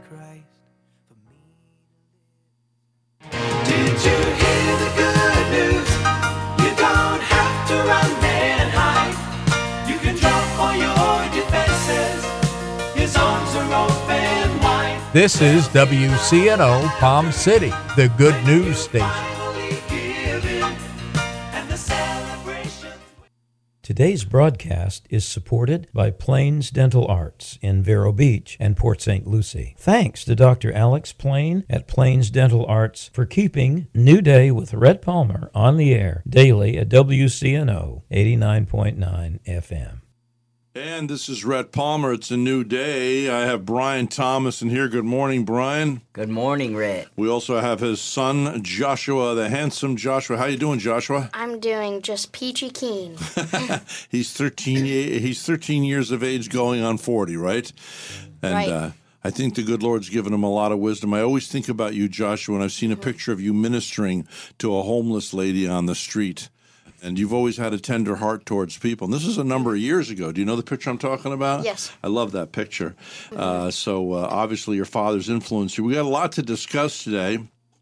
Christ for me to live. Did you hear the good news? You don't have to run and hide. You can drop all your defenses. His arms are open wide. This is WCNO Palm City, the good news station. Today's broadcast is supported by Plains Dental Arts in Vero Beach and Port St. Lucie. Thanks to Dr. Alex Plain at Plains Dental Arts for keeping New Day with Rhett Palmer on the air daily at WCNO 89.9 FM. And this is Rhett Palmer. It's a new day. I have Brian Thomas in here. Good morning, Brian. Good morning, Rhett. We also have his son, Joshua, the handsome Joshua. How you doing, Joshua? I'm doing just peachy keen. He's 13 years of age going on 40, right? And Right. I think the good Lord's given him a lot of wisdom. I always think about you, Joshua, and I've seen a picture of you ministering to a homeless lady on the street. And you've always had a tender heart towards people. And this is a number of years ago. Do you know the picture I'm talking about? Yes. I love that picture. So obviously your father's influenced you. We got a lot to discuss today.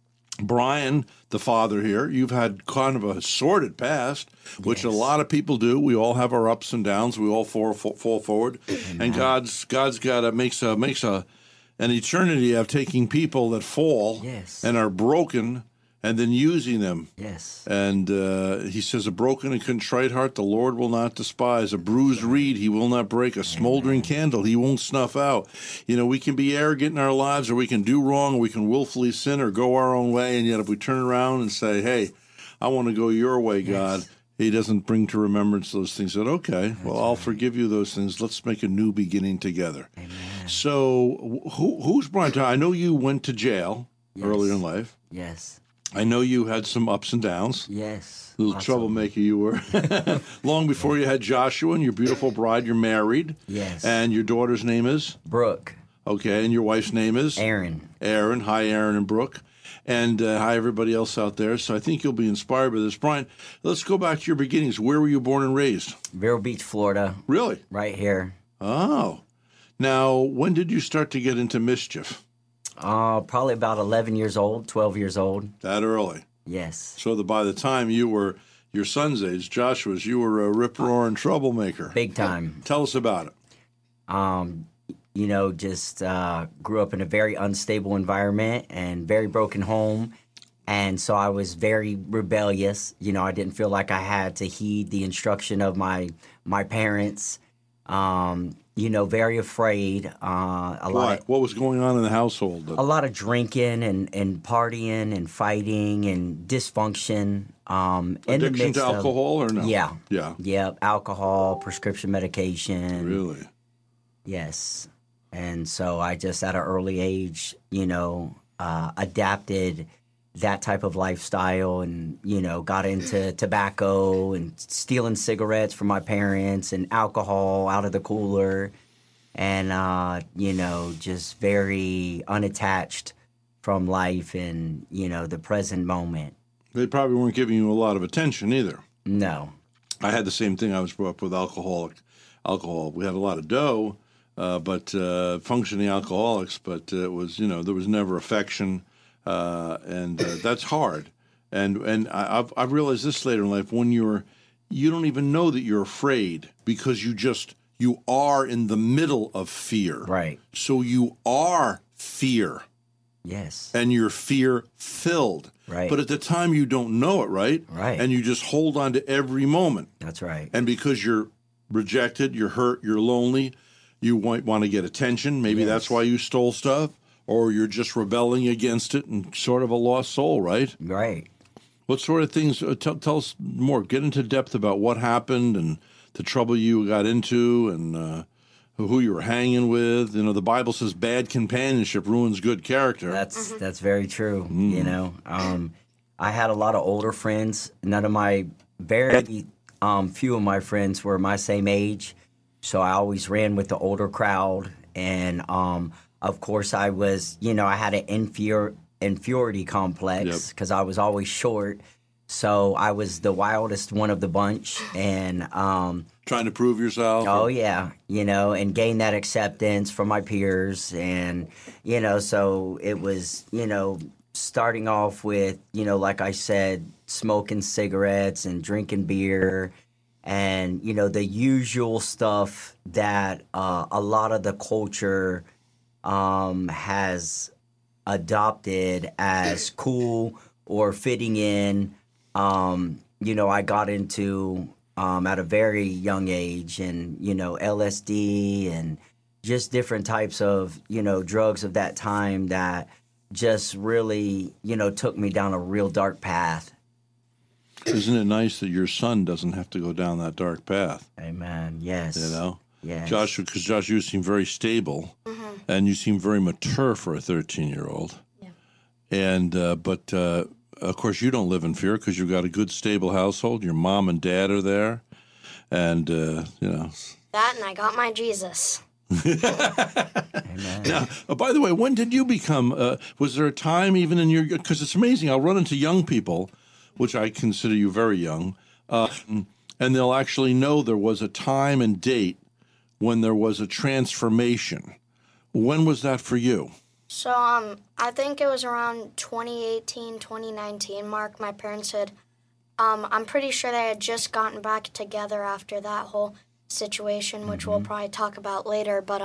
Brian, the father here, you've had kind of a sordid past, which a lot of people do. We all have our ups and downs. We all fall forward. And God's got makes an eternity of taking people that fall and are broken and then using them. Yes. And he says, a broken and contrite heart the Lord will not despise. A bruised reed he will not break. A smoldering candle he won't snuff out. You know, we can be arrogant in our lives, or we can do wrong, or we can willfully sin or go our own way. And yet if we turn around and say, hey, I want to go your way, God, he doesn't bring to remembrance those things. That, okay, I'll forgive you those things. Let's make a new beginning together. Amen. So who's Brian? I know you went to jail earlier in life. Yes. I know you had some ups and downs. Yes. Little troublemaker you were. Long before you had Joshua and your beautiful bride, you're married. Yes. And your daughter's name is? Brooke. Okay, and your wife's name is? Aaron. Aaron. Hi, Aaron and Brooke. And hi, everybody else out there. So I think you'll be inspired by this. Brian, let's go back to your beginnings. Where were you born and raised? Vero Beach, Florida. Really? Right here. Oh. Now, when did you start to get into mischief? Probably about 11 years old, 12 years old. That early? Yes. So by the time you were your son's age, Joshua's, you were a rip-roaring troublemaker. Big time. Tell us about it. You know, just grew up in a very unstable environment and very broken home. And so I was very rebellious. You know, I didn't feel like I had to heed the instruction of my parents. You know, very afraid. What was going on in the household? A lot of drinking and partying and fighting and dysfunction. Addiction to alcohol or no? Yeah. Yeah. Yeah, alcohol, prescription medication. Really? Yes. And so I just, at an early age, you know, adapted that type of lifestyle and, you know, got into tobacco and stealing cigarettes from my parents and alcohol out of the cooler and, you know, just very unattached from life and, you know, the present moment. They probably weren't giving you a lot of attention either. No. I had the same thing. I was brought up with alcohol. We had a lot of dough, but functioning alcoholics, but it was, you know, there was never affection. And that's hard. And I've realized this later in life, when you don't even know that you're afraid because you are in the middle of fear. Right. So you are fear. Yes. And you're fear-filled. Right. But at the time, you don't know it, right? Right. And you just hold on to every moment. That's right. And because you're rejected, you're hurt, you're lonely, you might want to get attention. Maybe that's why you stole stuff. Or you're just rebelling against it and sort of a lost soul, right? Right. What sort of things? Tell us more. Get into depth about what happened and the trouble you got into and who you were hanging with. You know, the Bible says bad companionship ruins good character. That's very true. You know, I had a lot of older friends. None of my very few of my friends were my same age, so I always ran with the older crowd and. Of course, I was, you know, I had an inferiority complex because I was always short. So I was the wildest one of the bunch. And Trying to prove yourself? Oh yeah, and gain that acceptance from my peers, and so it was, starting off with, like I said, smoking cigarettes and drinking beer, and the usual stuff that a lot of the culture has adopted as cool or fitting in. I got into at a very young age, and LSD and just different types of drugs of that time that just really took me down a real dark path. Isn't it nice that your son doesn't have to go down that dark path? Amen. Yes. Yes. Joshua, because Josh, you seem very stable, and you seem very mature for a 13-year-old. Yeah. And but of course, you don't live in fear because you've got a good, stable household. Your mom and dad are there, and That and I got my Jesus. Amen. Now, by the way, when did you become? Was there a time even in your? Because it's amazing. I'll run into young people, which I consider you very young, and they'll actually know there was a time and date when there was a transformation. When was that for you? So, I think it was around 2018, 2019 mark. My parents had, I'm pretty sure they had just gotten back together after that whole situation, which we'll probably talk about later. But,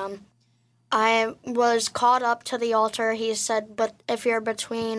I was called up to the altar. He said, but if you're between,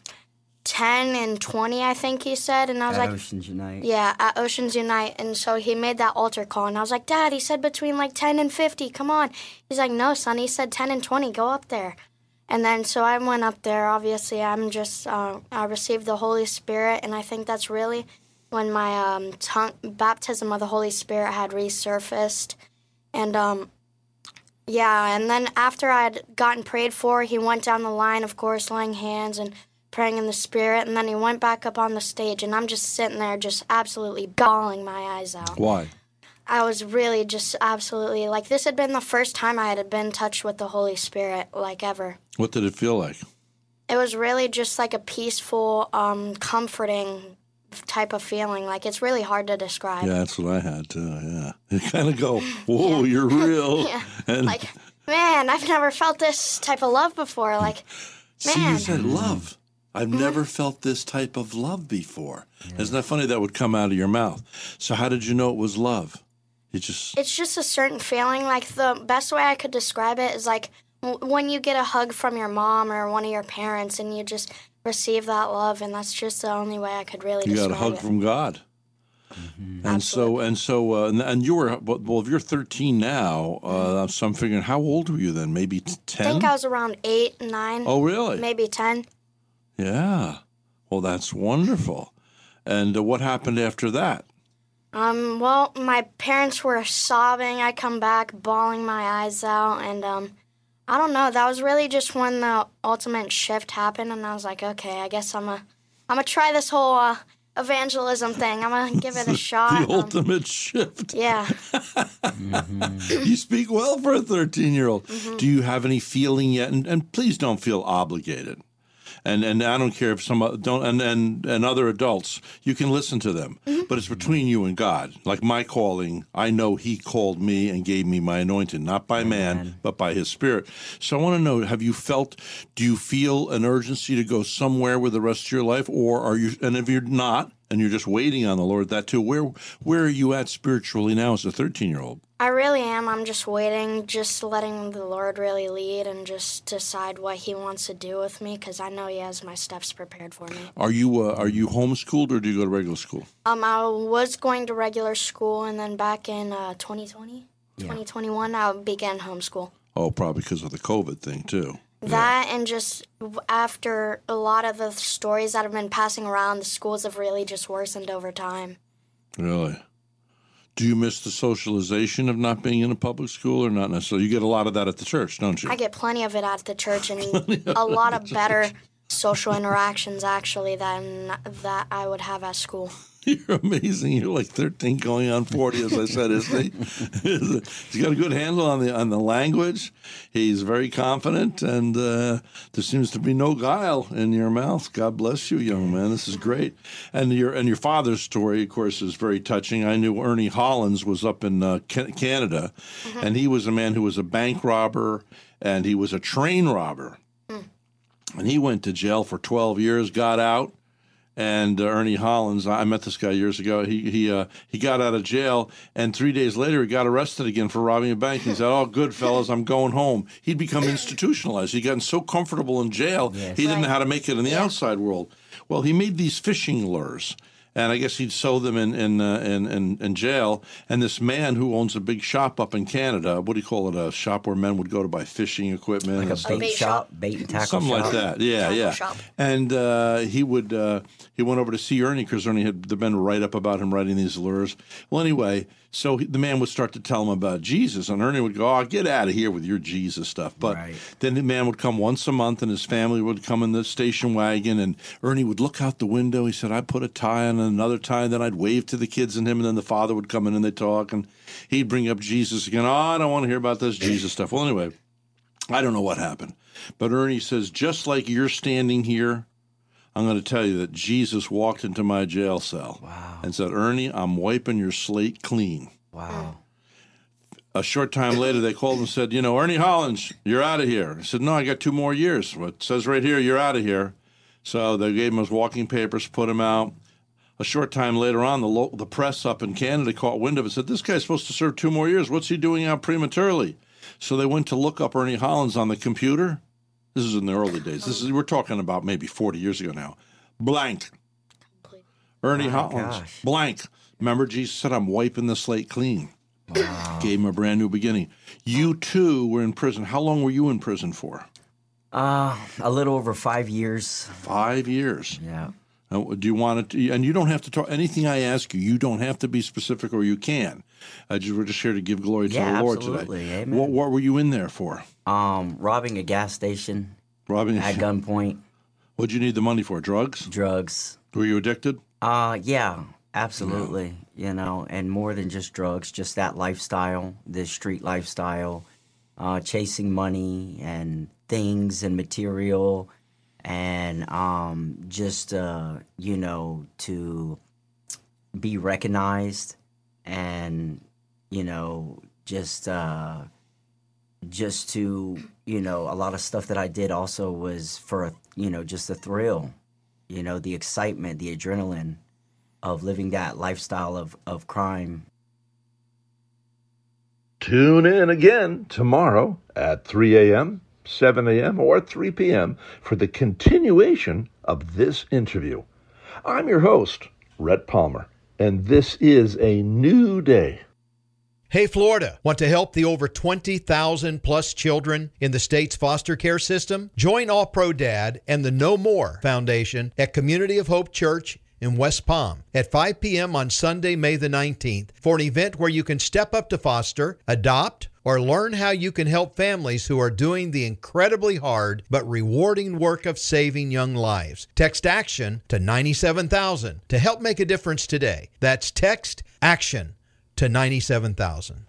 10 and 20, I think he said. And I was At like, Oceans Unite. yeah, at Oceans Unite. And so he made that altar call. And I was like, Dad, he said between like 10 and 50. Come on. He's like, no, son. He said 10 and 20. Go up there. And then so I went up there. Obviously, I'm just, I received the Holy Spirit. And I think that's really when my baptism of the Holy Spirit had resurfaced. And yeah, and then after I'd gotten prayed for, he went down the line, of course, laying hands and praying in the Spirit, and then he went back up on the stage, and I'm just sitting there just absolutely bawling my eyes out. Why? I was really just absolutely, like, this had been the first time I had been touched with the Holy Spirit, like, ever. What did it feel like? It was really just like a peaceful, comforting type of feeling. Like, it's really hard to describe. Yeah, that's what I had too. Yeah, you kind of go, "Whoa, you're real." Yeah. And Like, man, I've never felt this type of love before. Like, see, man. you said love. I've never felt this type of love before. Isn't that funny? That would come out of your mouth. So how did you know it was love? You just It's just a certain feeling. Like, the best way I could describe it is like when you get a hug from your mom or one of your parents and you just receive that love, and that's just the only way I could really you got describe a hug it. from God. And you were well. If you're 13 now, so I'm figuring, how old were you then? Maybe 10. I think I was around 8, 9. Oh, really? Maybe 10. Yeah. Well, that's wonderful. And what happened after that? Well, my parents were sobbing. I come back bawling my eyes out, and I don't know. That was really just when the ultimate shift happened, and I was like, okay, I guess I'm gonna try this whole evangelism thing. I'm gonna give it a shot. The ultimate shift. Yeah. You speak well for a 13-year-old. Do you have any feeling yet? And please don't feel obligated. And I don't care if some don't and other adults, you can listen to them, but it's between you and God. Like my calling, I know He called me and gave me my anointing, not by man, but by His Spirit. So I want to know: do you feel an urgency to go somewhere with the rest of your life, or are you? And if you're not, and you're just waiting on the Lord, that too. Where are you at spiritually now as a 13-year-old? I really am. I'm just waiting, just letting the Lord really lead and just decide what He wants to do with me, because I know He has my steps prepared for me. Are you homeschooled, or do you go to regular school? I was going to regular school, and then back in 2020, 2021, I began homeschool. Oh, probably because of the COVID thing too. That and just after a lot of the stories that have been passing around, the schools have really just worsened over time. Really? Do you miss the socialization of not being in a public school, or not necessarily? You get a lot of that at the church, don't you? I get plenty of it at the church, and a lot of better social interactions actually that I would have at school. You're amazing. You're like 13 going on 40, as I said, isn't he? He's got a good handle on the language. He's very confident, and there seems to be no guile in your mouth. God bless you, young man. This is great. And your father's story, of course, is very touching. I knew Ernie Hollins was up in Canada, and he was a man who was a bank robber, and he was a train robber. And he went to jail for 12 years, got out. And Ernie Hollins, I met this guy years ago. He got out of jail, and 3 days later he got arrested again for robbing a bank. He said, "Oh, good fellas, I'm going home." He'd become institutionalized. He'd gotten so comfortable in jail, he didn't know how to make it in the outside world. Well, he made these fishing lures, and I guess he'd sell them in jail. And this man who owns a big shop up in Canada, what do you call it? A shop where men would go to buy fishing equipment, Like a bait shop, bait and tackle something shop. like that. Yeah. Shop. And he went over to see Ernie because Ernie had been a write-up about him writing these lures. Well, anyway, so the man would start to tell him about Jesus, and Ernie would go, "Oh, get out of here with your Jesus stuff." But then the man would come once a month, and his family would come in the station wagon, and Ernie would look out the window. He said, "I'd put a tie on another tie, and then I'd wave to the kids and him, and then the father would come in and they'd talk, and he'd bring up Jesus again. Oh, I don't want to hear about this Jesus stuff." Well, anyway, I don't know what happened. But Ernie says, just like you're standing here, I'm going to tell you that Jesus walked into my jail cell and said, "Ernie, I'm wiping your slate clean." Wow. A short time later, they called and said, "Ernie Hollins, you're out of here." He said, "No, I got 2 more years. Well, it says right here, you're out of here." So they gave him his walking papers, put him out. A short time later on, the press up in Canada caught wind of it and said, "This guy's supposed to serve 2 more years. What's he doing out prematurely?" So they went to look up Ernie Hollins on the computer. This is in the early days. We're talking about maybe 40 years ago now. Blank. Ernie Hollins. Gosh. Blank. Remember, Jesus said, "I'm wiping the slate clean." Wow. Gave him a brand new beginning. You, too, were in prison. How long were you in prison for? A little over 5 years. 5 years. Yeah. Do you want to? And you don't have to talk. Anything I ask you, you don't have to be specific, or you can. We're just here to give glory to the Lord absolutely. today. Amen. What were you in there for? Robbing a gas station Robbing. at gunpoint, What'd you need the money for? Drugs? drugs. Were you addicted? Yeah, absolutely. And more than just drugs, just that lifestyle, this street lifestyle, chasing money and things and material, and just to be recognized, and just to a lot of stuff that I did also was for just the thrill, the excitement, the adrenaline of living that lifestyle of crime. Tune in again tomorrow at 3 a.m., 7 a.m., or 3 p.m. for the continuation of this interview. I'm your host, Rhett Palmer, and this is a new day. Hey, Florida, want to help the over 20,000 plus children in the state's foster care system? Join All Pro Dad and the No More Foundation at Community of Hope Church in West Palm at 5 p.m. on Sunday, May the 19th for an event where you can step up to foster, adopt, or learn how you can help families who are doing the incredibly hard but rewarding work of saving young lives. Text ACTION to 97,000 to help make a difference today. That's text ACTION to 97,000.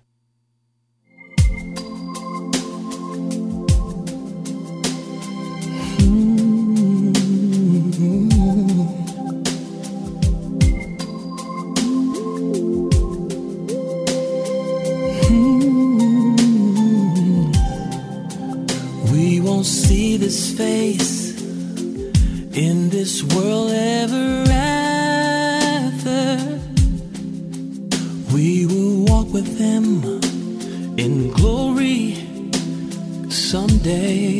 We won't see this face in this world ever after. We will walk with him in glory someday.